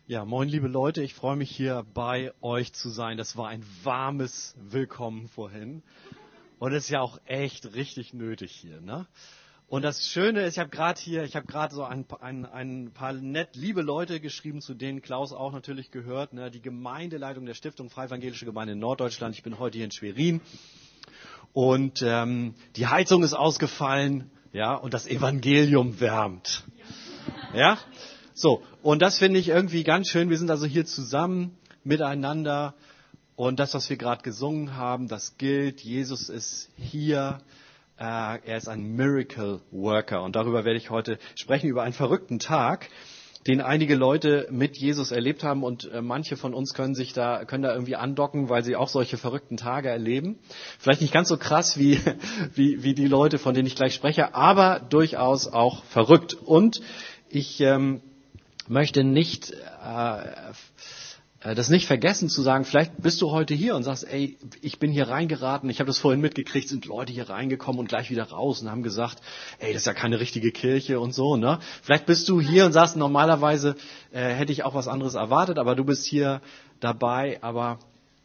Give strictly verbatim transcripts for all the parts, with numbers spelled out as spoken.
Ja, moin liebe Leute, ich freue mich hier bei euch zu sein. Das war ein warmes Willkommen vorhin und es ist ja auch echt richtig nötig hier, ne? Und das Schöne ist, ich habe gerade hier, ich habe gerade so ein, ein, ein paar nett liebe Leute geschrieben, zu denen Klaus auch natürlich gehört, ne? Die Gemeindeleitung der Stiftung Freie Evangelische Gemeinde in Norddeutschland. Ich bin heute hier in Schwerin und ähm, die Heizung ist ausgefallen, ja, und das Evangelium wärmt, ja. So, und das finde ich irgendwie ganz schön. Wir sind also hier zusammen miteinander und das, was wir gerade gesungen haben, das gilt. Jesus ist hier. Äh, er ist ein Miracle Worker und darüber werde ich heute sprechen, über einen verrückten Tag, den einige Leute mit Jesus erlebt haben und äh, manche von uns können sich da, können da irgendwie andocken, weil sie auch solche verrückten Tage erleben. Vielleicht nicht ganz so krass wie, wie, wie die Leute, von denen ich gleich spreche, aber durchaus auch verrückt. Und ich ähm, möchte nicht äh, das nicht vergessen zu sagen, vielleicht bist du heute hier und sagst, ey, ich bin hier reingeraten, ich habe das vorhin mitgekriegt, sind Leute hier reingekommen und gleich wieder raus und haben gesagt, ey, das ist ja keine richtige Kirche und so, ne? Vielleicht bist du hier und sagst, normalerweise äh, hätte ich auch was anderes erwartet, aber du bist hier dabei, aber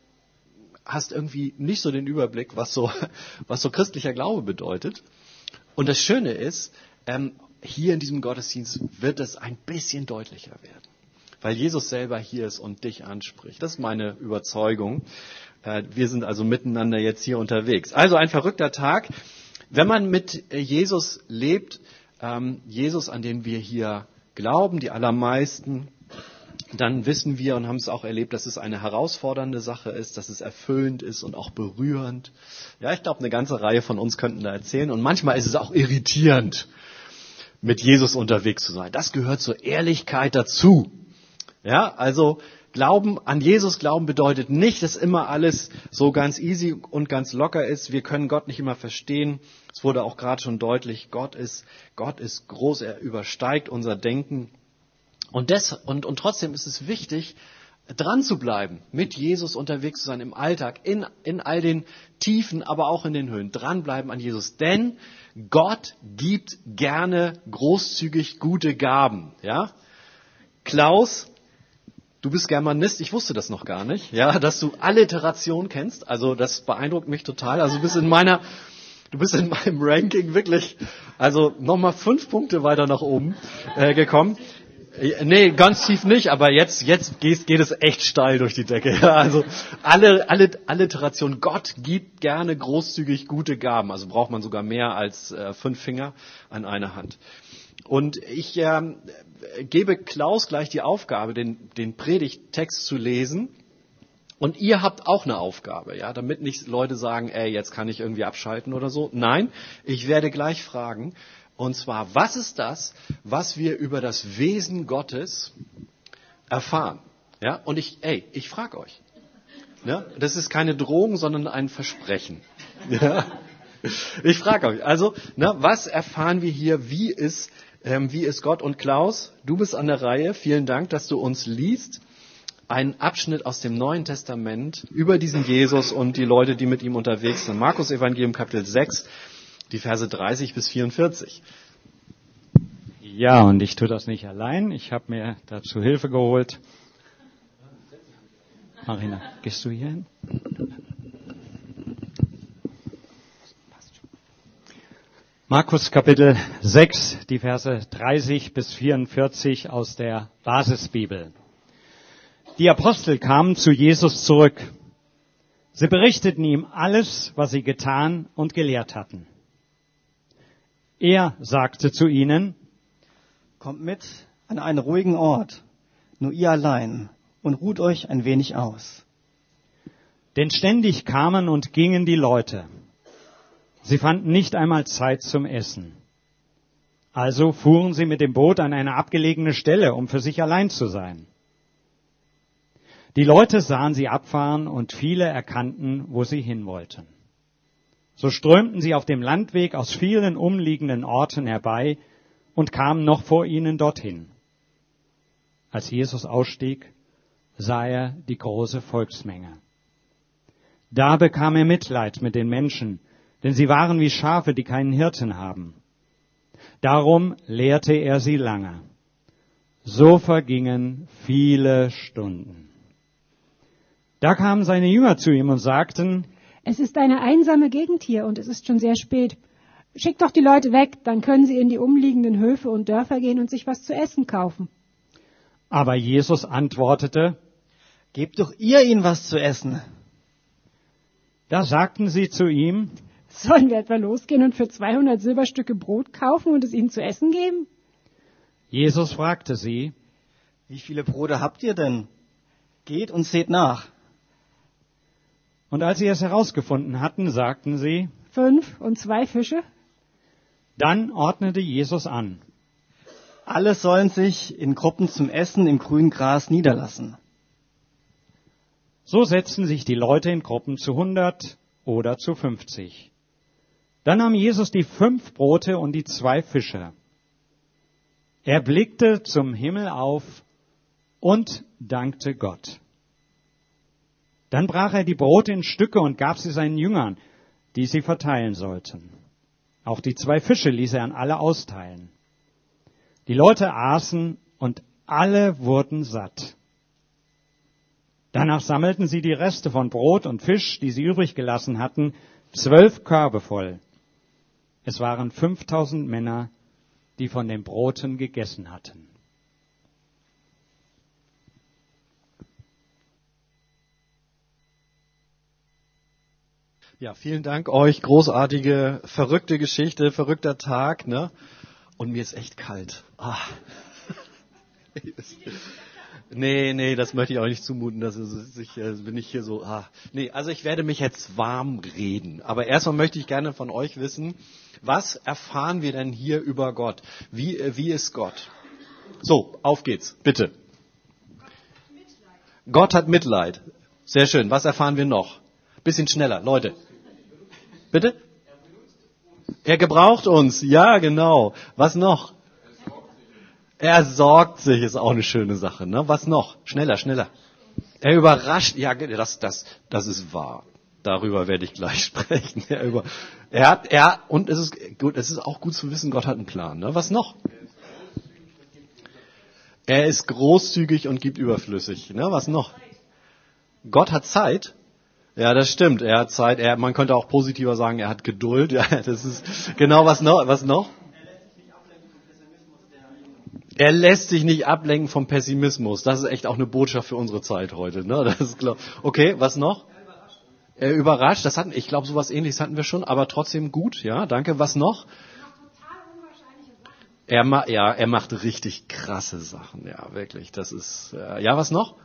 hast irgendwie nicht so den Überblick, was so, was so christlicher Glaube bedeutet. Und das Schöne ist, ähm, hier in diesem Gottesdienst wird es ein bisschen deutlicher werden, weil Jesus selber hier ist und dich anspricht. Das ist meine Überzeugung. Wir sind also miteinander jetzt hier unterwegs. Also ein verrückter Tag. Wenn man mit Jesus lebt, Jesus, an den wir hier glauben, die allermeisten, dann wissen wir und haben es auch erlebt, dass es eine herausfordernde Sache ist, dass es erfüllend ist und auch berührend. Ja, ich glaube, eine ganze Reihe von uns könnten da erzählen. Und manchmal ist es auch irritierend, mit Jesus unterwegs zu sein. Das gehört zur Ehrlichkeit dazu. Ja, also Glauben, an Jesus glauben bedeutet nicht, dass immer alles so ganz easy und ganz locker ist. Wir können Gott nicht immer verstehen. Es wurde auch gerade schon deutlich, Gott ist, Gott ist groß, er übersteigt unser Denken. Und, des, und, und trotzdem ist es wichtig, dran zu bleiben, mit Jesus unterwegs zu sein im Alltag, in, in all den Tiefen, aber auch in den Höhen. Dranbleiben an Jesus, denn Gott gibt gerne großzügig gute Gaben. Ja? Klaus, du bist Germanist, ich wusste das noch gar nicht, ja, dass du Alliteration kennst. Also das beeindruckt mich total. Also du bist in meiner, du bist in meinem Ranking wirklich, also nochmal fünf Punkte weiter nach oben äh, gekommen. Nee, ganz tief nicht, aber jetzt, jetzt geht, geht es echt steil durch die Decke. Ja, also alle, alle Alliteration. Gott gibt gerne großzügig gute Gaben. Also braucht man sogar mehr als äh, fünf Finger an einer Hand. Und ich ähm, gebe Klaus gleich die Aufgabe, den, den Predigttext zu lesen. Und ihr habt auch eine Aufgabe, ja, damit nicht Leute sagen, ey, jetzt kann ich irgendwie abschalten oder so. Nein, ich werde gleich fragen. Und zwar, was ist das, was wir über das Wesen Gottes erfahren? Ja, und ich, ey, ich frage euch. Ja, das ist keine Drohung, sondern ein Versprechen. Ja, ich frage euch. Also, na, was erfahren wir hier? Wie ist, ähm, wie ist Gott? Und Klaus, du bist an der Reihe. Vielen Dank, dass du uns liest. Ein Abschnitt aus dem Neuen Testament über diesen Jesus und die Leute, die mit ihm unterwegs sind. Markus Evangelium Kapitel sechs. Die Verse dreißig bis vierundvierzig. Ja, und ich tue das nicht allein. Ich habe mir dazu Hilfe geholt. Marina, gehst du hier hin? Markus Kapitel sechs, die Verse dreißig bis vierundvierzig aus der Basisbibel. Die Apostel kamen zu Jesus zurück. Sie berichteten ihm alles, was sie getan und gelehrt hatten. Er sagte zu ihnen: Kommt mit an einen ruhigen Ort, nur ihr allein, und ruht euch ein wenig aus. Denn ständig kamen und gingen die Leute. Sie fanden nicht einmal Zeit zum Essen. Also fuhren sie mit dem Boot an eine abgelegene Stelle, um für sich allein zu sein. Die Leute sahen sie abfahren und viele erkannten, wo sie hin wollten. So strömten sie auf dem Landweg aus vielen umliegenden Orten herbei und kamen noch vor ihnen dorthin. Als Jesus ausstieg, sah er die große Volksmenge. Da bekam er Mitleid mit den Menschen, denn sie waren wie Schafe, die keinen Hirten haben. Darum lehrte er sie lange. So vergingen viele Stunden. Da kamen seine Jünger zu ihm und sagten, Es ist eine einsame Gegend hier und es ist schon sehr spät. Schickt doch die Leute weg, dann können sie in die umliegenden Höfe und Dörfer gehen und sich was zu essen kaufen. aber Jesus antwortete, Gebt doch ihr ihnen was zu essen. da sagten sie zu ihm, Sollen wir etwa losgehen und für zweihundert Silberstücke Brot kaufen und es ihnen zu essen geben? Jesus fragte sie, Wie viele Brote habt ihr denn? Geht und seht nach. und als sie es herausgefunden hatten, sagten sie, Fünf und zwei Fische? dann ordnete Jesus an, Alle sollen sich in Gruppen zum Essen im grünen Gras niederlassen. so setzten sich die Leute in Gruppen zu hundert oder zu fünfzig. Dann nahm Jesus die fünf Brote und die zwei Fische. Er blickte zum Himmel auf und dankte Gott. Dann brach er die Brote in Stücke und gab sie seinen Jüngern, die sie verteilen sollten. Auch die zwei Fische ließ er an alle austeilen. Die Leute aßen und alle wurden satt. Danach sammelten sie die Reste von Brot und Fisch, die sie übrig gelassen hatten, zwölf Körbe voll. Es waren fünftausend Männer, die von den Broten gegessen hatten. Ja, vielen Dank euch. Großartige, verrückte Geschichte, verrückter Tag, ne? Und mir ist echt kalt. Ah. Nee, nee, das möchte ich auch nicht zumuten, dass ich, äh, bin ich hier so, ah. Nee, also ich werde mich jetzt warm reden. Aber erstmal möchte ich gerne von euch wissen, was erfahren wir denn hier über Gott? Wie, äh, wie ist Gott? So, auf geht's, bitte. Gott hat Mitleid. Sehr schön. Was erfahren wir noch? Bisschen schneller, Leute. Bitte? Er gebraucht uns. Ja, genau. Was noch? Er sorgt sich, ist auch eine schöne Sache, ne? Was noch? Schneller, schneller. Er überrascht. Ja, das, das, das ist wahr. Darüber werde ich gleich sprechen. Er, über, er hat, er, und es ist gut, es ist auch gut zu wissen, Gott hat einen Plan, ne? Was noch? Er ist großzügig und gibt überflüssig, ne? Was noch? Gott hat Zeit. Ja, das stimmt. Er hat Zeit. Er, man könnte auch positiver sagen, er hat Geduld. Ja, das ist genau was noch. Was noch? Er lässt sich nicht ablenken vom Pessimismus. Das ist echt auch eine Botschaft für unsere Zeit heute. Ne? Das ist klar. Okay, was noch? Er überrascht. Das hatten, ich glaube, sowas Ähnliches hatten wir schon, aber trotzdem gut. Ja, danke. Was noch? Er ma, ja, er macht richtig krasse Sachen. Ja, wirklich. Das ist. Äh, ja, was noch?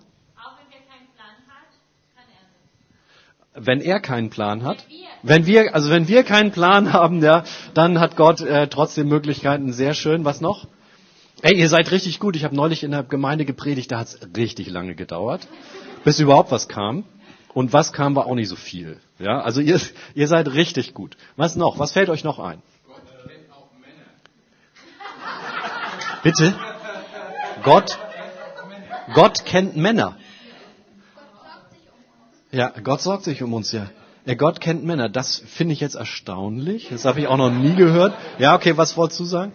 Wenn er keinen Plan hat, wenn wir, also wenn wir keinen Plan haben, ja, dann hat Gott äh, trotzdem Möglichkeiten. Sehr schön. Was noch? Ey, ihr seid richtig gut. Ich habe neulich in der Gemeinde gepredigt, da hat es richtig lange gedauert, bis überhaupt was kam. Und was kam, war auch nicht so viel. Ja, also ihr, ihr seid richtig gut. Was noch? Was fällt euch noch ein? Gott kennt auch Männer. Bitte? Gott, Gott kennt Männer. Ja, Gott sorgt sich um uns, ja. Ja, Gott kennt Männer. Das finde ich jetzt erstaunlich. Das habe ich auch noch nie gehört. Ja, okay, was wolltest du sagen?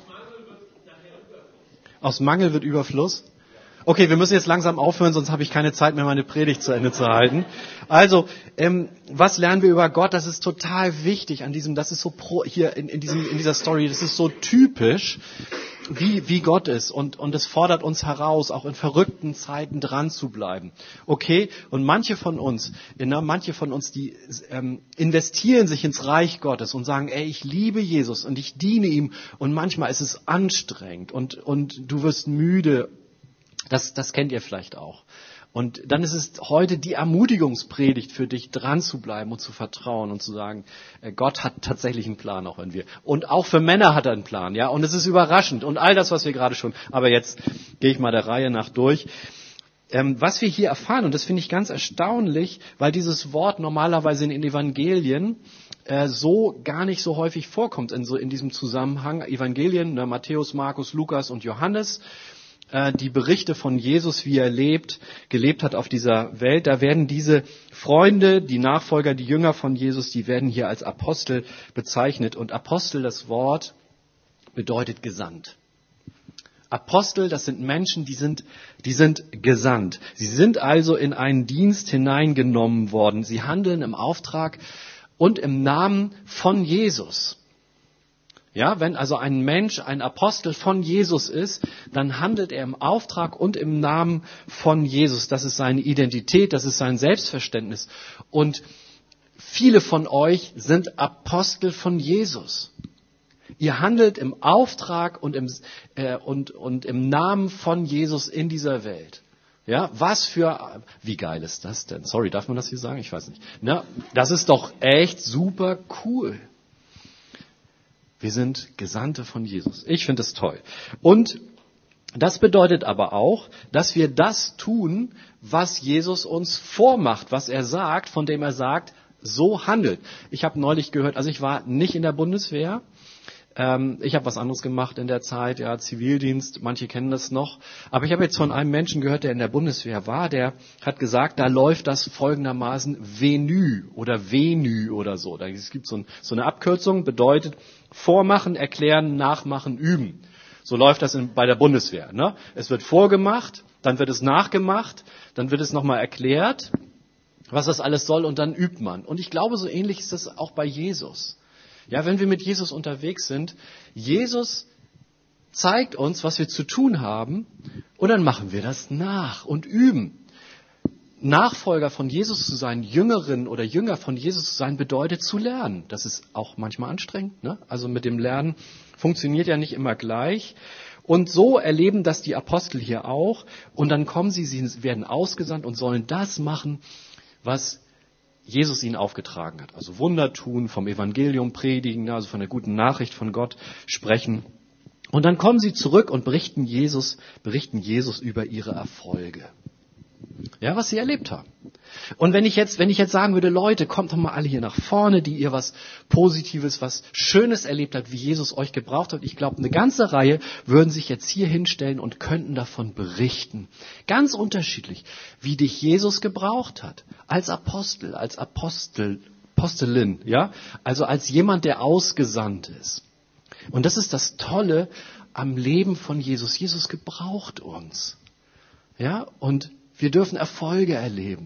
Aus Mangel wird Überfluss. Okay, wir müssen jetzt langsam aufhören, sonst habe ich keine Zeit mehr, meine Predigt zu Ende zu halten. Also, ähm, was lernen wir über Gott? Das ist total wichtig an diesem, das ist so pro, hier in, in diesem, in dieser Story, das ist so typisch, wie, wie Gott ist. Und, und es fordert uns heraus, auch in verrückten Zeiten dran zu bleiben. Okay? Und manche von uns, na, manche von uns, die ähm, investieren sich ins Reich Gottes und sagen, ey, ich liebe Jesus und ich diene ihm. Und manchmal ist es anstrengend und, und du wirst müde. Das, das kennt ihr vielleicht auch. Und dann ist es heute die Ermutigungspredigt für dich, dran zu bleiben und zu vertrauen und zu sagen, Gott hat tatsächlich einen Plan, auch wenn wir. Und auch für Männer hat er einen Plan, ja. Und es ist überraschend und all das, was wir gerade schon. Aber jetzt gehe ich mal der Reihe nach durch. Ähm, was wir hier erfahren, und das finde ich ganz erstaunlich, weil dieses Wort normalerweise in den Evangelien äh, so gar nicht so häufig vorkommt in so in diesem Zusammenhang. Evangelien, ne, Matthäus, Markus, Lukas und Johannes. Die Berichte von Jesus, wie er lebt, gelebt hat auf dieser Welt, da werden diese Freunde, die Nachfolger, die Jünger von Jesus, die werden hier als Apostel bezeichnet. Und Apostel, das Wort, bedeutet gesandt. Apostel, das sind Menschen, die sind, die sind gesandt. Sie sind also in einen Dienst hineingenommen worden. Sie handeln im Auftrag und im Namen von Jesus. Ja, wenn also ein Mensch ein Apostel von Jesus ist, dann handelt er im Auftrag und im Namen von Jesus. Das ist seine Identität, das ist sein Selbstverständnis. Und viele von euch sind Apostel von Jesus. Ihr handelt im Auftrag und im, äh, und, und im Namen von Jesus in dieser Welt. Ja, was für, wie geil ist das denn? Sorry, darf man das hier sagen? Ich weiß nicht. Na, das ist doch echt super cool. Wir sind Gesandte von Jesus. Ich finde es toll. Und das bedeutet aber auch, dass wir das tun, was Jesus uns vormacht, was er sagt, von dem er sagt, so handelt. Ich habe neulich gehört, also ich war nicht in der Bundeswehr. Ähm, ich habe was anderes gemacht in der Zeit, ja, Zivildienst, manche kennen das noch. Aber ich habe jetzt von einem Menschen gehört, der in der Bundeswehr war, der hat gesagt, da läuft das folgendermaßen Venü oder Venü oder so. Es gibt so, ein, so eine Abkürzung, bedeutet vormachen, erklären, nachmachen, üben. So läuft das in, bei der Bundeswehr. Ne? Es wird vorgemacht, dann wird es nachgemacht, dann wird es nochmal erklärt, was das alles soll und dann übt man. Und ich glaube, so ähnlich ist das auch bei Jesus. Ja, wenn wir mit Jesus unterwegs sind, Jesus zeigt uns, was wir zu tun haben, und dann machen wir das nach und üben. Nachfolger von Jesus zu sein, Jüngerin oder Jünger von Jesus zu sein, bedeutet zu lernen. Das ist auch manchmal anstrengend, ne? Also mit dem Lernen funktioniert ja nicht immer gleich. Und so erleben das die Apostel hier auch. Und dann kommen sie, sie werden ausgesandt und sollen das machen, was Jesus ihnen aufgetragen hat. Also Wunder tun, vom Evangelium predigen, also von der guten Nachricht von Gott sprechen. Und dann kommen sie zurück und berichten Jesus, berichten Jesus über ihre Erfolge. Ja, was sie erlebt haben. Und wenn ich jetzt, wenn ich jetzt sagen würde, Leute, kommt doch mal alle hier nach vorne, die ihr was Positives, was Schönes erlebt habt, wie Jesus euch gebraucht hat. Ich glaube, eine ganze Reihe würden sich jetzt hier hinstellen und könnten davon berichten. Ganz unterschiedlich, wie dich Jesus gebraucht hat. Als Apostel, als Apostel, Apostelin, ja. Also als jemand, der ausgesandt ist. Und das ist das Tolle am Leben von Jesus. Jesus gebraucht uns. Ja, und wir dürfen Erfolge erleben.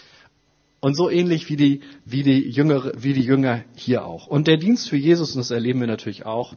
Und so ähnlich wie die, wie die Jünger, wie die Jünger hier auch. Und der Dienst für Jesus, und das erleben wir natürlich auch.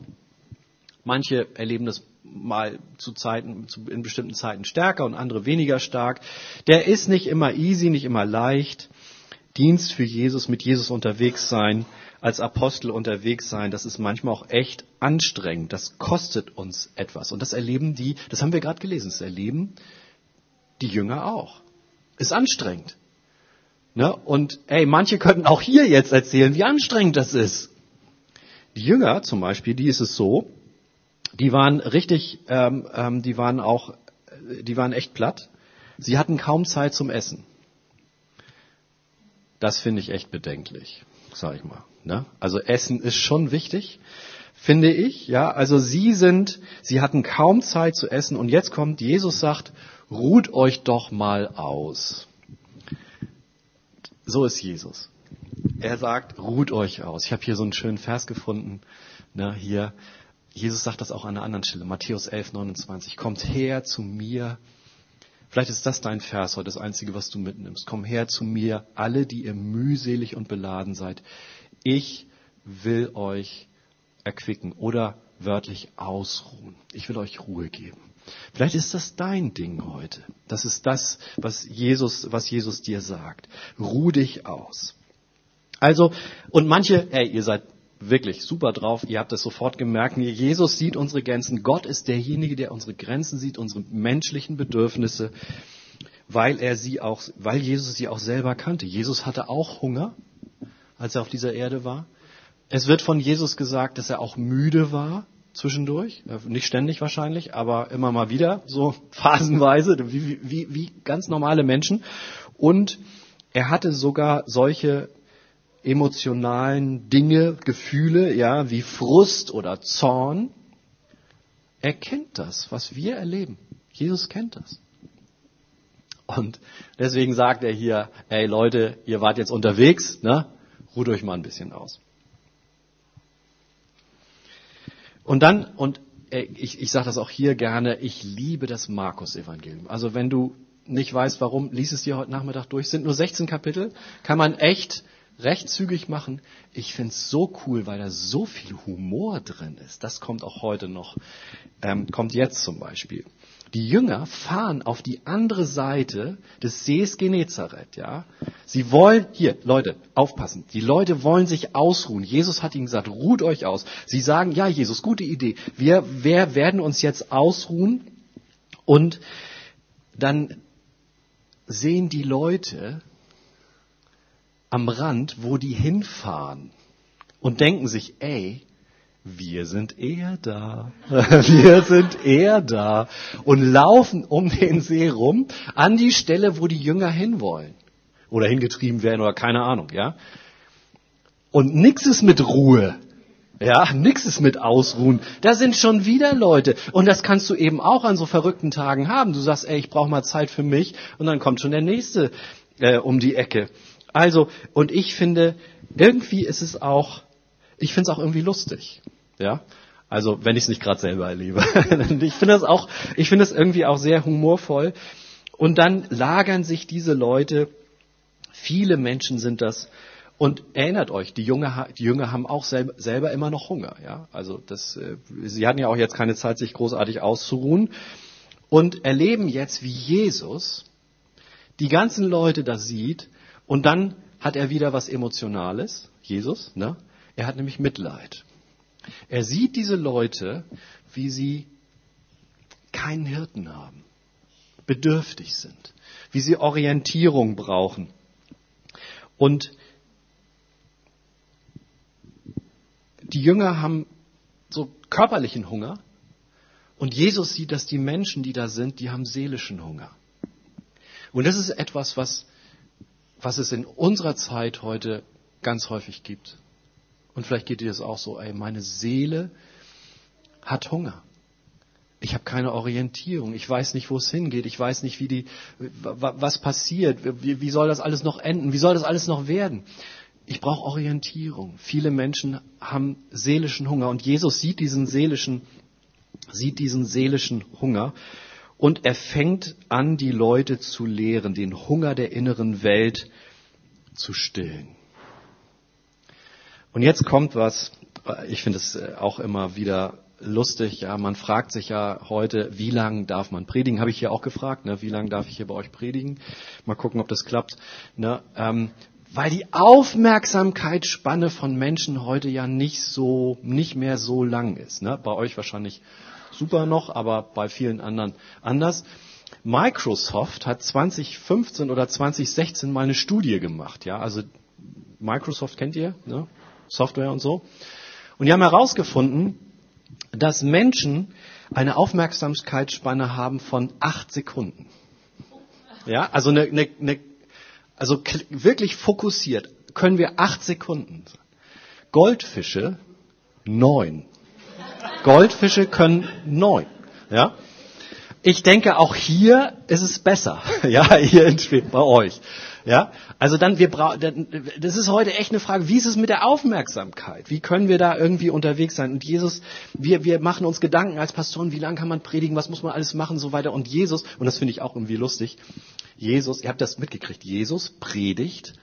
Manche erleben das mal zu Zeiten, zu, in bestimmten Zeiten stärker und andere weniger stark. Der ist nicht immer easy, nicht immer leicht. Dienst für Jesus, mit Jesus unterwegs sein, als Apostel unterwegs sein, das ist manchmal auch echt anstrengend. Das kostet uns etwas. Und das erleben die, das haben wir gerade gelesen, das erleben die Jünger auch. Ist anstrengend. Ne? Und ey, manche könnten auch hier jetzt erzählen, wie anstrengend das ist. Die Jünger zum Beispiel, die ist es so, die waren richtig, ähm, ähm, die waren auch, die waren echt platt. Sie hatten kaum Zeit zum Essen. Das finde ich echt bedenklich, sag ich mal. Ne? Also Essen ist schon wichtig, finde ich. Ja, also sie sind, sie hatten kaum Zeit zu essen und jetzt kommt, Jesus sagt, ruht euch doch mal aus. So ist Jesus. Er sagt, ruht euch aus. Ich habe hier so einen schönen Vers gefunden. Ne, hier, Jesus sagt das auch an einer anderen Stelle. Matthäus elf, neunundzwanzig. Kommt her zu mir. Vielleicht ist das dein Vers heute, das Einzige, was du mitnimmst. Komm her zu mir, alle, die ihr mühselig und beladen seid. Ich will euch erquicken oder wörtlich ausruhen. Ich will euch Ruhe geben. Vielleicht ist das dein Ding heute. Das ist das, was Jesus, was Jesus dir sagt. Ruh dich aus. Also, und manche, hey, ihr seid wirklich super drauf, ihr habt das sofort gemerkt, Jesus sieht unsere Grenzen. Gott ist derjenige, der unsere Grenzen sieht, unsere menschlichen Bedürfnisse, weil er sie auch, weil Jesus sie auch selber kannte. Jesus hatte auch Hunger, als er auf dieser Erde war. Es wird von Jesus gesagt, dass er auch müde war. Zwischendurch, nicht ständig wahrscheinlich, aber immer mal wieder, so phasenweise, wie, wie, wie ganz normale Menschen. Und er hatte sogar solche emotionalen Dinge, Gefühle, ja, wie Frust oder Zorn. Er kennt das, was wir erleben. Jesus kennt das. Und deswegen sagt er hier, hey Leute, ihr wart jetzt unterwegs, ne? Ruht euch mal ein bisschen aus. Und dann, und ich, ich sage das auch hier gerne, ich liebe das Markus-Evangelium. Also wenn du nicht weißt, warum, lies es dir heute Nachmittag durch. Es sind nur sechzehn Kapitel, kann man echt recht zügig machen. Ich finde es so cool, weil da so viel Humor drin ist. Das kommt auch heute noch, ähm, kommt jetzt zum Beispiel. Die Jünger fahren auf die andere Seite des Sees Genezareth, ja. Sie wollen, hier, Leute, aufpassen. Die Leute wollen sich ausruhen. Jesus hat ihnen gesagt, ruht euch aus. Sie sagen, ja, Jesus, gute Idee. Wir, wir werden uns jetzt ausruhen. Und dann sehen die Leute am Rand, wo die hinfahren und denken sich, ey, wir sind eher da, wir sind eher da und laufen um den See rum an die Stelle, wo die Jünger hinwollen oder hingetrieben werden oder keine Ahnung, ja. Und nix ist mit Ruhe. Ja, nix ist mit Ausruhen. Da sind schon wieder Leute. Und das kannst du eben auch an so verrückten Tagen haben. Du sagst, ey, ich brauche mal Zeit für mich. Und dann kommt schon der Nächste äh, um die Ecke. Also, und ich finde, irgendwie ist es auch, ich finde es auch irgendwie lustig. Ja, also wenn ich es nicht gerade selber erlebe. ich finde das auch, ich finde es irgendwie auch sehr humorvoll. Und dann lagern sich diese Leute, viele Menschen sind das. Und erinnert euch, die Jünger, die Jünger haben auch selber, selber immer noch Hunger. Ja? Also das, äh, sie hatten ja auch jetzt keine Zeit, sich großartig auszuruhen. Und erleben jetzt, wie Jesus die ganzen Leute da sieht. Und dann hat er wieder was Emotionales, Jesus. Ne? Er hat nämlich Mitleid. Er sieht diese Leute, wie sie keinen Hirten haben, bedürftig sind, wie sie Orientierung brauchen. Und die Jünger haben so körperlichen Hunger und Jesus sieht, dass die Menschen, die da sind, die haben seelischen Hunger. Und das ist etwas, was, was es in unserer Zeit heute ganz häufig gibt. Und vielleicht geht dir das auch so, ey, meine Seele hat Hunger. Ich habe keine Orientierung. Ich weiß nicht, wo es hingeht. Ich weiß nicht, wie die, was passiert. Wie, wie soll das alles noch enden? Wie soll das alles noch werden? Ich brauche Orientierung. Viele Menschen haben seelischen Hunger und Jesus sieht diesen seelischen, sieht diesen seelischen Hunger und er fängt an, die Leute zu lehren, den Hunger der inneren Welt zu stillen. Und jetzt kommt was, ich finde es auch immer wieder lustig, ja, man fragt sich ja heute, wie lange darf man predigen? Habe ich hier auch gefragt, ne? Wie lange darf ich hier bei euch predigen? Mal gucken, ob das klappt. Ne? Ähm, Weil die Aufmerksamkeitsspanne von Menschen heute ja nicht so, nicht mehr so lang ist. Ne? Bei euch wahrscheinlich super noch, aber bei vielen anderen anders. Microsoft hat zwanzig fünfzehn oder zwanzig sechzehn mal eine Studie gemacht. Ja, also Microsoft kennt ihr, ne? Software und so. Und die haben herausgefunden, dass Menschen eine Aufmerksamkeitsspanne haben von acht Sekunden. Ja, also eine, eine, eine Also wirklich fokussiert können wir acht Sekunden. Goldfische neun. Goldfische können neun. Ja. Ich denke, auch hier ist es besser. Ja, hier in Schweden, bei euch. Ja. Also dann, wir brauchen, das ist heute echt eine Frage, wie ist es mit der Aufmerksamkeit? Wie können wir da irgendwie unterwegs sein? Und Jesus, wir, wir machen uns Gedanken als Pastoren, wie lange kann man predigen, was muss man alles machen, so weiter. Und Jesus, und das finde ich auch irgendwie lustig, Jesus, ihr habt das mitgekriegt, Jesus predigt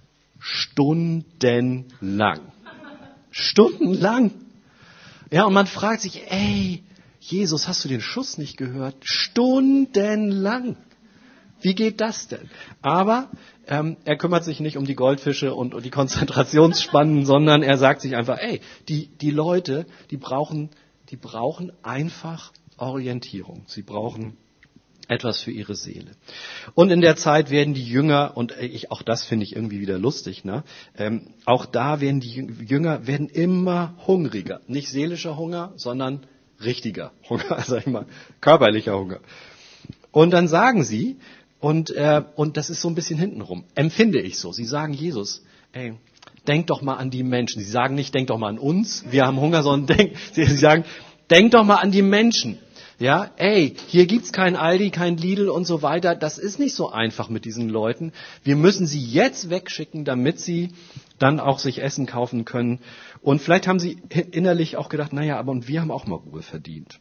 stundenlang. Stundenlang. Ja, und man fragt sich, ey, Jesus, hast du den Schuss nicht gehört? Stundenlang. Wie geht das denn? Aber ähm, er kümmert sich nicht um die Goldfische und, und die Konzentrationsspannen, sondern er sagt sich einfach, ey, die, die Leute, die brauchen, die brauchen einfach Orientierung. Sie brauchen etwas für ihre Seele. Und in der Zeit werden die Jünger, und ich, auch das finde ich irgendwie wieder lustig, ne? Ähm, auch da werden die Jünger werden immer hungriger. Nicht seelischer Hunger, sondern richtiger Hunger, sag ich mal, körperlicher Hunger. Und dann sagen sie, und, äh, und das ist so ein bisschen hintenrum, empfinde ich so. Sie sagen Jesus, ey, denk doch mal an die Menschen. Sie sagen nicht, denk doch mal an uns, wir haben Hunger, sondern denk, sie sagen, denk doch mal an die Menschen. Ja, ey, hier gibt's kein Aldi, kein Lidl und so weiter. Das ist nicht so einfach mit diesen Leuten. Wir müssen sie jetzt wegschicken, damit sie dann auch sich Essen kaufen können. Und vielleicht haben sie innerlich auch gedacht, naja, aber und wir haben auch mal Ruhe verdient.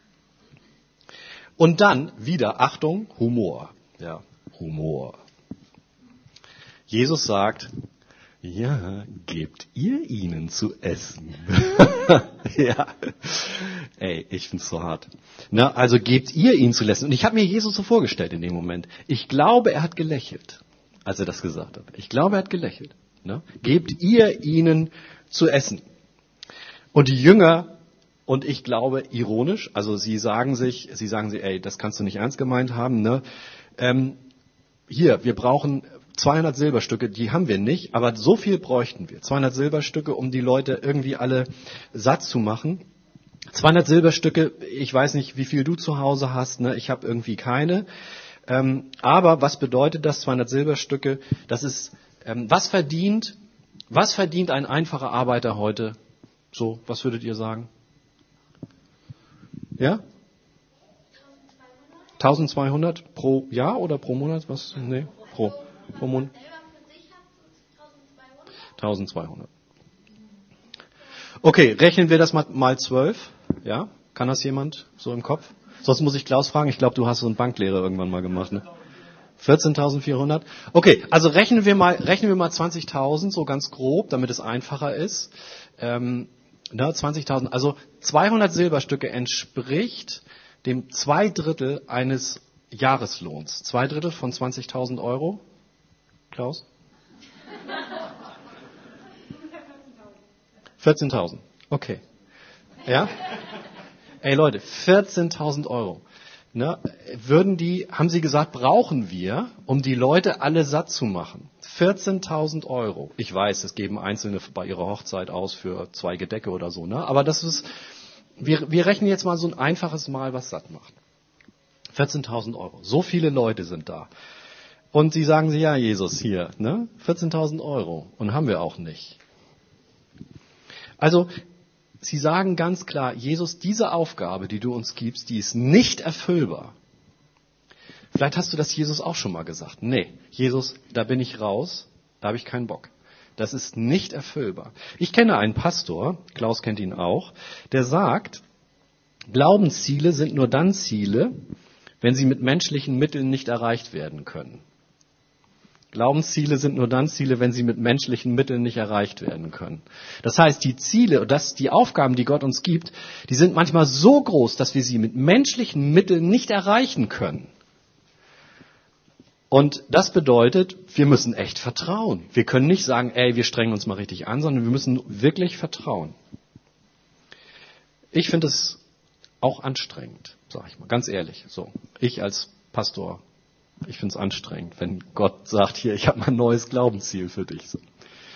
Und dann wieder, Achtung, Humor. Ja, Humor. Jesus sagt, ja, gebt ihr ihnen zu essen. Ja, ey, ich find's so hart. Na, also gebt ihr ihnen zu essen. Und ich habe mir Jesus so vorgestellt in dem Moment. Ich glaube, er hat gelächelt, als er das gesagt hat. Ich glaube, er hat gelächelt. Na? Gebt ihr ihnen zu essen. Und die Jünger, und ich glaube ironisch, also sie sagen sich, sie sagen sich, ey, das kannst du nicht ernst gemeint haben. Ne? Ähm, hier, wir brauchen zweihundert Silberstücke, die haben wir nicht, aber so viel bräuchten wir. zweihundert Silberstücke, um die Leute irgendwie alle satt zu machen. zweihundert Silberstücke, ich weiß nicht, wie viel du zu Hause hast, ne? Ich habe irgendwie keine. Ähm, aber was bedeutet das, zweihundert Silberstücke? Das ist, ähm, was verdient, was verdient ein einfacher Arbeiter heute? So, was würdet ihr sagen? Ja? eintausendzweihundert pro Jahr oder pro Monat? Was? Nee, pro, pro Monat. eintausendzweihundert. Okay, rechnen wir das mal, mal zwölf. Ja? Kann das jemand so im Kopf? Sonst muss ich Klaus fragen. Ich glaube, du hast so einen Banklehrer irgendwann mal gemacht, ne? vierzehntausendvierhundert. Okay, also rechnen wir mal, rechnen wir mal zwanzigtausend, so ganz grob, damit es einfacher ist. Ähm, ne, zwanzigtausend. Also zweihundert Silberstücke entspricht dem zwei Drittel eines Jahreslohns. Zwei Drittel von zwanzigtausend Euro. Klaus? vierzehntausend. Okay. Ja? Ey Leute, vierzehntausend Euro. Ne, würden die, haben sie gesagt, brauchen wir, um die Leute alle satt zu machen. vierzehntausend Euro. Ich weiß, es geben Einzelne bei ihrer Hochzeit aus für zwei Gedecke oder so, ne? Aber das ist, wir, wir rechnen jetzt mal so ein einfaches Mal, was satt macht. vierzehntausend Euro. So viele Leute sind da. Und sie sagen sie, ja, Jesus, hier, ne? vierzehntausend Euro. Und haben wir auch nicht. Also, sie sagen ganz klar, Jesus, diese Aufgabe, die du uns gibst, die ist nicht erfüllbar. Vielleicht hast du das Jesus auch schon mal gesagt. Nee, Jesus, da bin ich raus, da habe ich keinen Bock. Das ist nicht erfüllbar. Ich kenne einen Pastor, Klaus kennt ihn auch, der sagt, Glaubensziele sind nur dann Ziele, wenn sie mit menschlichen Mitteln nicht erreicht werden können. Glaubensziele sind nur dann Ziele, wenn sie mit menschlichen Mitteln nicht erreicht werden können. Das heißt, die Ziele, das, die Aufgaben, die Gott uns gibt, die sind manchmal so groß, dass wir sie mit menschlichen Mitteln nicht erreichen können. Und das bedeutet, wir müssen echt vertrauen. Wir können nicht sagen, ey, wir strengen uns mal richtig an, sondern wir müssen wirklich vertrauen. Ich finde es auch anstrengend, sage ich mal, ganz ehrlich. So, ich als Pastor, ich finde es anstrengend, wenn Gott sagt, hier, ich habe mal ein neues Glaubensziel für dich. So.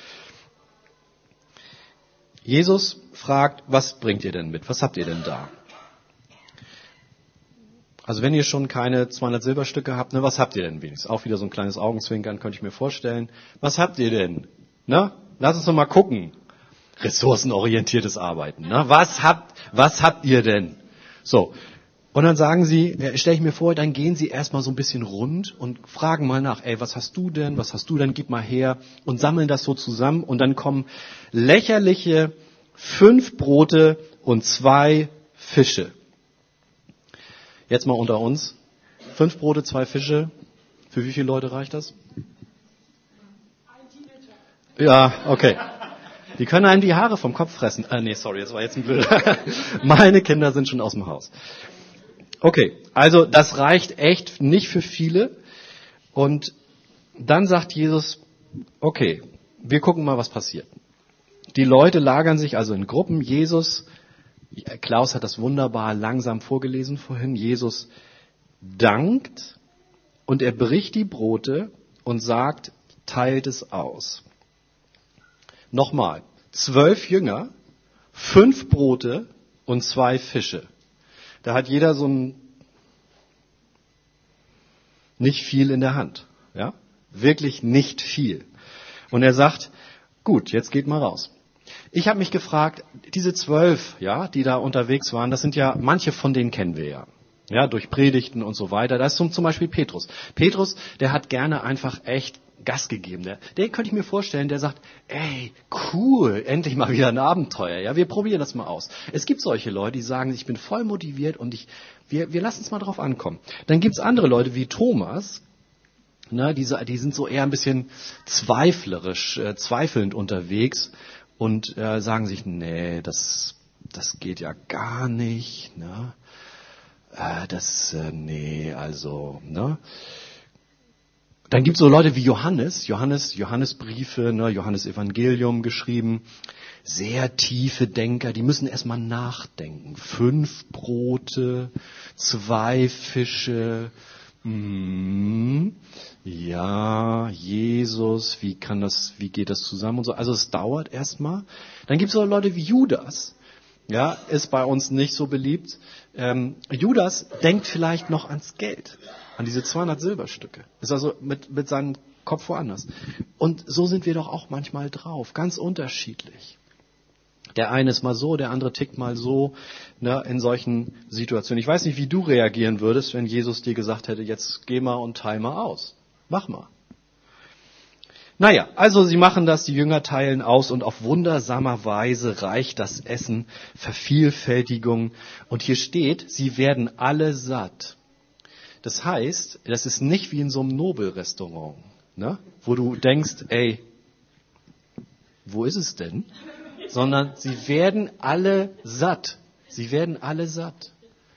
Jesus fragt, was bringt ihr denn mit? Was habt ihr denn da? Also wenn ihr schon keine zweihundert Silberstücke habt, ne, was habt ihr denn wenigstens? Auch wieder so ein kleines Augenzwinkern, könnte ich mir vorstellen. Was habt ihr denn? Ne? Lass uns doch mal gucken. Ressourcenorientiertes Arbeiten. Ne? Was habt, was habt ihr denn? So. Und dann sagen sie, stelle ich mir vor, dann gehen sie erstmal so ein bisschen rund und fragen mal nach, ey, was hast du denn, was hast du denn, gib mal her, und sammeln das so zusammen, und dann kommen lächerliche fünf Brote und zwei Fische. Jetzt mal unter uns, fünf Brote, zwei Fische, für wie viele Leute reicht das? Ja, okay. Die können einem die Haare vom Kopf fressen. Äh, nee, sorry, das war jetzt ein blöder. Meine Kinder sind schon aus dem Haus. Okay, also das reicht echt nicht für viele. Und dann sagt Jesus, okay, wir gucken mal, was passiert. Die Leute lagern sich also in Gruppen. Jesus, Klaus hat das wunderbar langsam vorgelesen vorhin, Jesus dankt und er bricht die Brote und sagt, teilt es aus. Nochmal, zwölf Jünger, fünf Brote und zwei Fische. Da hat jeder so ein nicht viel in der Hand, ja, wirklich nicht viel. Und er sagt, gut, jetzt geht mal raus. Ich habe mich gefragt, diese zwölf, ja, die da unterwegs waren, das sind ja, manche von denen kennen wir ja, ja, durch Predigten und so weiter. Da ist zum Beispiel Petrus. Petrus, der hat gerne einfach echt Gas gegeben. Der, der könnte ich mir vorstellen, der sagt, ey, cool, endlich mal wieder ein Abenteuer. Ja, wir probieren das mal aus. Es gibt solche Leute, die sagen, ich bin voll motiviert und ich, wir, wir lassen es mal drauf ankommen. Dann gibt es andere Leute wie Thomas, ne, die, die sind so eher ein bisschen zweiflerisch, äh, zweifelnd unterwegs und äh, sagen sich, nee, das, das geht ja gar nicht. Ne? Äh, das, äh, nee, also, ne? Dann gibt es so Leute wie Johannes, Johannes, Johannesbriefe, ne, Johannes Evangelium geschrieben, sehr tiefe Denker, die müssen erstmal nachdenken. Fünf Brote, zwei Fische, mm, ja, Jesus, wie kann das, wie geht das zusammen und so. Also es dauert erstmal. Dann gibt es so Leute wie Judas, ja, ist bei uns nicht so beliebt. Ähm, Judas denkt vielleicht noch ans Geld. An diese zweihundert Silberstücke. Ist also mit, mit seinem Kopf woanders. Und so sind wir doch auch manchmal drauf. Ganz unterschiedlich. Der eine ist mal so, der andere tickt mal so, ne, in solchen Situationen. Ich weiß nicht, wie du reagieren würdest, wenn Jesus dir gesagt hätte, jetzt geh mal und teil mal aus. Mach mal. Naja, also sie machen das, die Jünger teilen aus und auf wundersamer Weise reicht das Essen, Vervielfältigung. Und hier steht, sie werden alle satt. Das heißt, das ist nicht wie in so einem Nobelrestaurant, ne? Wo du denkst, ey, wo ist es denn? Sondern sie werden alle satt. Sie werden alle satt.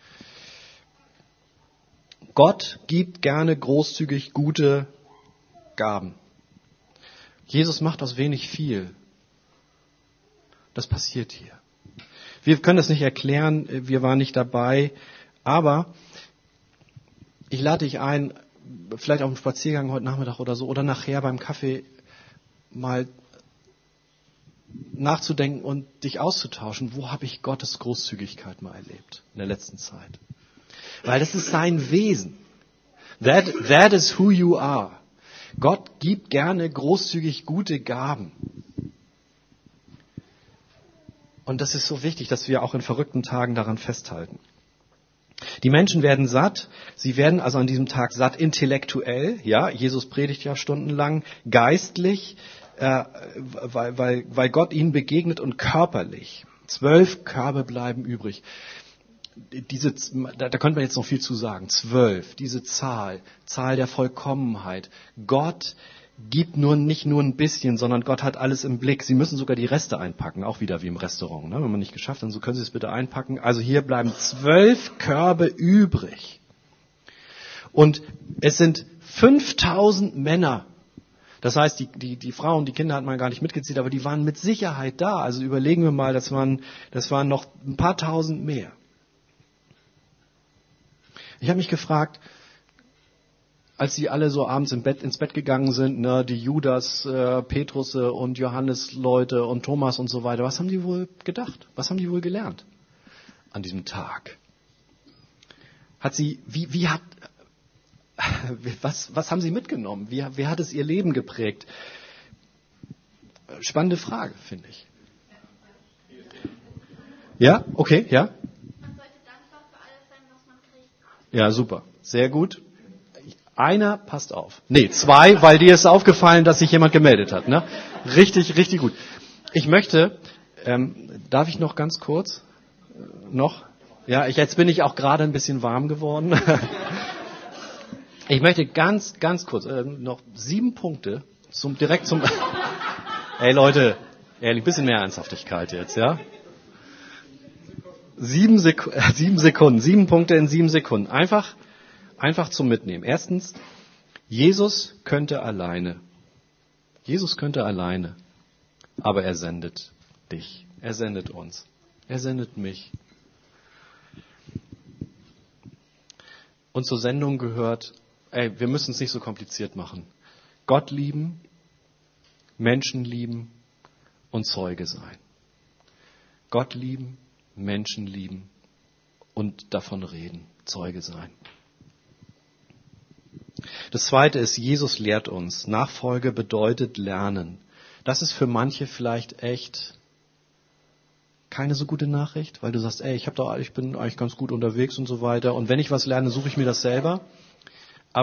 Gott gibt gerne großzügig gute Gaben. Jesus macht aus wenig viel. Das passiert hier. Wir können das nicht erklären, wir waren nicht dabei, aber ich lade dich ein, vielleicht auf einen Spaziergang heute Nachmittag oder so, oder nachher beim Kaffee mal nachzudenken und dich auszutauschen. Wo habe ich Gottes Großzügigkeit mal erlebt in der letzten Zeit? Weil das ist sein Wesen. That, that is who you are. Gott gibt gerne großzügig gute Gaben. Und das ist so wichtig, dass wir auch in verrückten Tagen daran festhalten. Die Menschen werden satt, sie werden also an diesem Tag satt intellektuell, ja, Jesus predigt ja stundenlang, geistlich, äh, weil, weil, weil Gott ihnen begegnet und körperlich. Zwölf Körbe bleiben übrig. Diese, da, da könnte man jetzt noch viel zu sagen. Zwölf, diese Zahl, Zahl der Vollkommenheit. Gott gibt nur nicht nur ein bisschen, sondern Gott hat alles im Blick. Sie müssen sogar die Reste einpacken, auch wieder wie im Restaurant. Ne? Wenn man nicht geschafft hat, so können Sie es bitte einpacken. Also hier bleiben zwölf Körbe übrig. Und es sind fünftausend Männer. Das heißt, die, die, die Frauen, die Kinder hat man gar nicht mitgezählt, aber die waren mit Sicherheit da. Also überlegen wir mal, das waren, das waren noch ein paar tausend mehr. Ich habe mich gefragt, als sie alle so abends im Bett, ins Bett gegangen sind, ne, die Judas, äh, Petrus und Johannes Leute und Thomas und so weiter, was haben die wohl gedacht? Was haben die wohl gelernt an diesem Tag? Hat sie, wie, wie hat, was, was haben sie mitgenommen? Wie, wie hat es ihr Leben geprägt? Spannende Frage, finde ich. Ja, okay, ja. Man sollte dankbar für alles sein, was man kriegt. Ja, super. Sehr gut. Einer passt auf. Nee, zwei, weil dir ist aufgefallen, dass sich jemand gemeldet hat. Ne? Richtig, richtig gut. Ich möchte, ähm, darf ich noch ganz kurz? Äh, noch? Ja, ich, jetzt bin ich auch gerade ein bisschen warm geworden. Ich möchte ganz, ganz kurz, äh, noch sieben Punkte zum, direkt zum, ey Leute, ehrlich, ein bisschen mehr Ernsthaftigkeit jetzt, ja? Sieben, Sek- äh, sieben Sekunden, sieben Punkte in sieben Sekunden. Einfach, einfach zum Mitnehmen. Erstens, Jesus könnte alleine. Jesus könnte alleine. Aber er sendet dich. Er sendet uns. Er sendet mich. Und zur Sendung gehört, ey, wir müssen es nicht so kompliziert machen. Gott lieben, Menschen lieben und Zeuge sein. Gott lieben, Menschen lieben und davon reden, Zeuge sein. Das Zweite ist, Jesus lehrt uns. Nachfolge bedeutet lernen. Das ist für manche vielleicht echt keine so gute Nachricht, weil du sagst, ey, ich hab doch, ich bin eigentlich ganz gut unterwegs und so weiter. Und wenn ich was lerne, suche ich mir das selber. Aber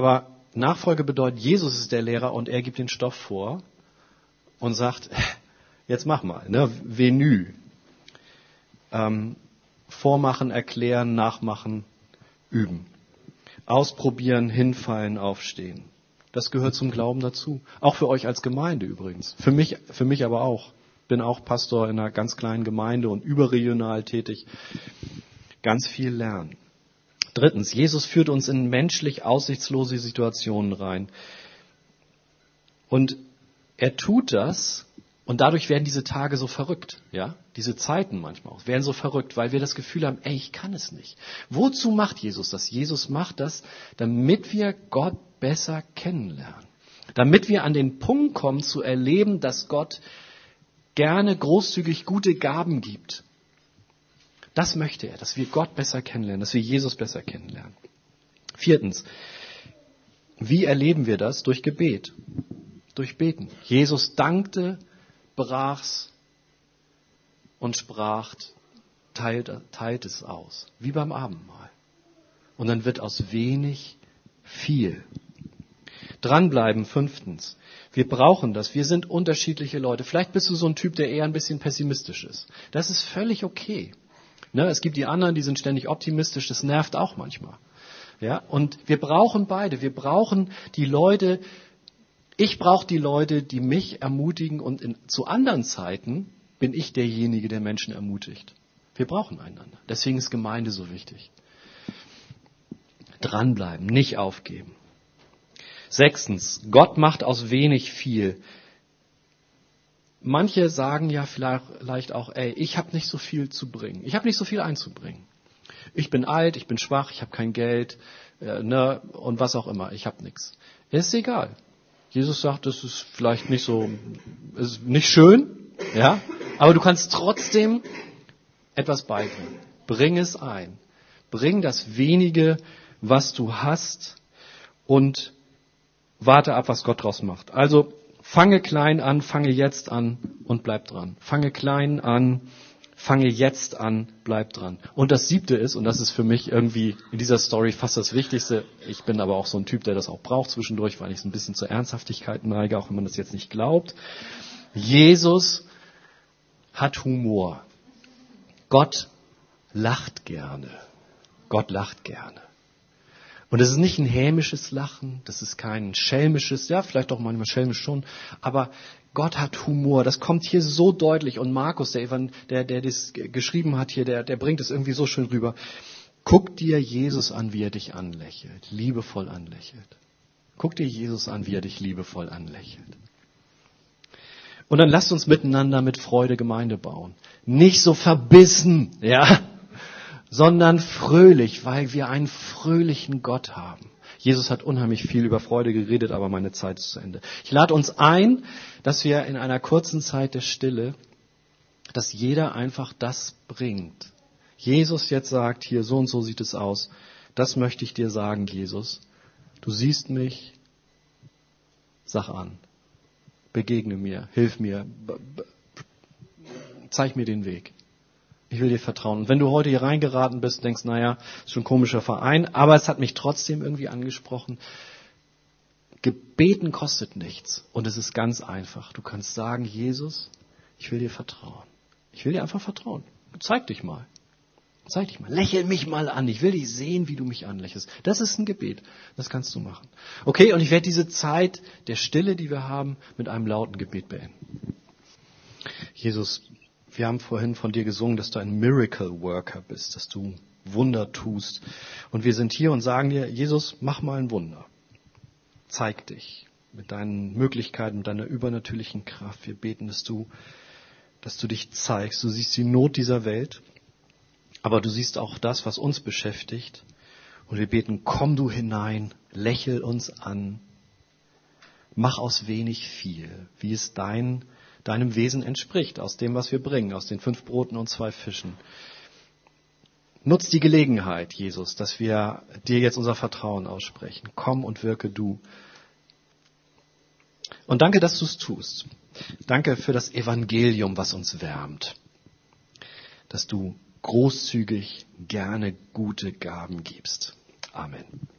Nachfolge bedeutet, Jesus ist der Lehrer und er gibt den Stoff vor und sagt, jetzt mach mal, ne? Venue. Ähm, vormachen, erklären, nachmachen, üben. Ausprobieren, hinfallen, aufstehen. Das gehört zum Glauben dazu. Auch für euch als Gemeinde übrigens. Für mich, für mich aber auch. Bin auch Pastor in einer ganz kleinen Gemeinde und überregional tätig. Ganz viel lernen. Drittens, Jesus führt uns in menschlich aussichtslose Situationen rein. Und er tut das und dadurch werden diese Tage so verrückt. Ja, diese Zeiten manchmal auch, werden so verrückt, weil wir das Gefühl haben, ey, ich kann es nicht. Wozu macht Jesus das? Jesus macht das, damit wir Gott besser kennenlernen. Damit wir an den Punkt kommen, zu erleben, dass Gott gerne großzügig gute Gaben gibt. Das möchte er, dass wir Gott besser kennenlernen, dass wir Jesus besser kennenlernen. Viertens, wie erleben wir das? Durch Gebet, durch Beten. Jesus dankte, brach's und sprach, teilt, teilt es aus, wie beim Abendmahl. Und dann wird aus wenig viel. Dranbleiben, fünftens. Wir brauchen das. Wir sind unterschiedliche Leute. Vielleicht bist du so ein Typ, der eher ein bisschen pessimistisch ist. Das ist völlig okay. Ne, es gibt die anderen, die sind ständig optimistisch. Das nervt auch manchmal. Ja, und wir brauchen beide. Wir brauchen die Leute. Ich brauche die Leute, die mich ermutigen. Und in, zu anderen Zeiten bin ich derjenige, der Menschen ermutigt. Wir brauchen einander. Deswegen ist Gemeinde so wichtig. Dranbleiben, nicht aufgeben. Sechstens, Gott macht aus wenig viel. Manche sagen ja vielleicht auch, ey, ich habe nicht so viel zu bringen. Ich habe nicht so viel einzubringen. Ich bin alt, ich bin schwach, ich habe kein Geld, äh, ne, und was auch immer. Ich habe nichts. Ist egal. Jesus sagt, das ist vielleicht nicht so, ist nicht schön, ja, aber du kannst trotzdem etwas beibringen. Bring es ein. Bring das wenige, was du hast, und warte ab, was Gott draus macht. Also fange klein an, fange jetzt an und bleib dran. Fange klein an, fange jetzt an, bleib dran. Und das siebte ist, und das ist für mich irgendwie in dieser Story fast das Wichtigste, ich bin aber auch so ein Typ, der das auch braucht zwischendurch, weil ich so ein bisschen zur Ernsthaftigkeit neige, auch wenn man das jetzt nicht glaubt. Jesus hat Humor. Gott lacht gerne. Gott lacht gerne. Und es ist nicht ein hämisches Lachen, das ist kein schelmisches, ja, vielleicht auch manchmal schelmisch schon, aber Gott hat Humor, das kommt hier so deutlich. Und Markus, der, der, der das geschrieben hat hier, der, der bringt es irgendwie so schön rüber. Guck dir Jesus an, wie er dich anlächelt, liebevoll anlächelt. Guck dir Jesus an, wie er dich liebevoll anlächelt. Und dann lasst uns miteinander mit Freude Gemeinde bauen. Nicht so verbissen, ja, sondern fröhlich, weil wir einen fröhlichen Gott haben. Jesus hat unheimlich viel über Freude geredet, aber meine Zeit ist zu Ende. Ich lade uns ein, dass wir in einer kurzen Zeit der Stille, dass jeder einfach das bringt. Jesus jetzt sagt, hier so und so sieht es aus. Das möchte ich dir sagen, Jesus. Du siehst mich, sag an. Begegne mir, hilf mir, zeig mir den Weg. Ich will dir vertrauen. Und wenn du heute hier reingeraten bist, denkst, naja, ist schon ein komischer Verein, aber es hat mich trotzdem irgendwie angesprochen. Gebeten kostet nichts. Und es ist ganz einfach. Du kannst sagen, Jesus, ich will dir vertrauen. Ich will dir einfach vertrauen. Zeig dich mal. Zeig dich mal. Lächel mich mal an. Ich will dich sehen, wie du mich anlächelst. Das ist ein Gebet. Das kannst du machen. Okay, und ich werde diese Zeit der Stille, die wir haben, mit einem lauten Gebet beenden. Jesus, wir haben vorhin von dir gesungen, dass du ein Miracle Worker bist, dass du Wunder tust. Und wir sind hier und sagen dir, Jesus, mach mal ein Wunder. Zeig dich mit deinen Möglichkeiten, mit deiner übernatürlichen Kraft. Wir beten, dass du, dass du dich zeigst. Du siehst die Not dieser Welt, aber du siehst auch das, was uns beschäftigt. Und wir beten, komm du hinein, lächel uns an. Mach aus wenig viel, wie es dein deinem Wesen entspricht, aus dem, was wir bringen, aus den fünf Broten und zwei Fischen. Nutz die Gelegenheit, Jesus, dass wir dir jetzt unser Vertrauen aussprechen. Komm und wirke du. Und danke, dass du es tust. Danke für das Evangelium, was uns wärmt. Dass du großzügig gerne gute Gaben gibst. Amen.